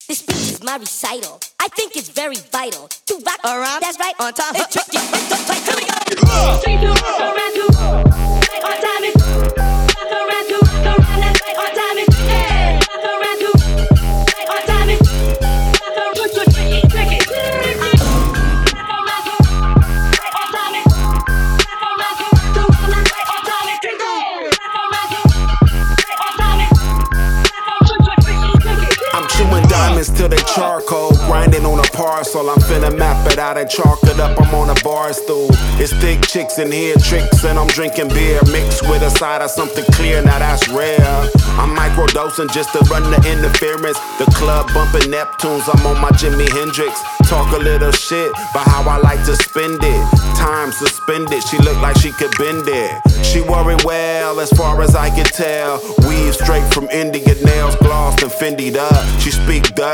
This speech is my recital. I think it's very vital to rock around. That's right, on time. It's tricky, but don't fight. Here we go. Straight to rock around to right on time. It's rock around to rock around. That's right on time. It's rock around to right on time. It's rock around to tricky. Rock around to right on time. It's rock around to right on time. It's rock around to right on time. It's rock around to tricky. I'm chewing diamonds till they charcoal, grinding on a parcel. I'm finna map it out and chalk it up. I'm on a bar stool. It's thick chicks in here, tricks, and I'm drinking beer mixed with a side of something clear. Now that's rare. I'm microdosing just to run the interference. The club bumping Neptunes. I'm on my Jimi Hendrix. Talk a little shit about how I like to spend it. Time suspended. She looked like she could bend it. She wore it well, as far as I could tell. Weave straight from India, nails glossed and Fendi'd up. She speak Dutch.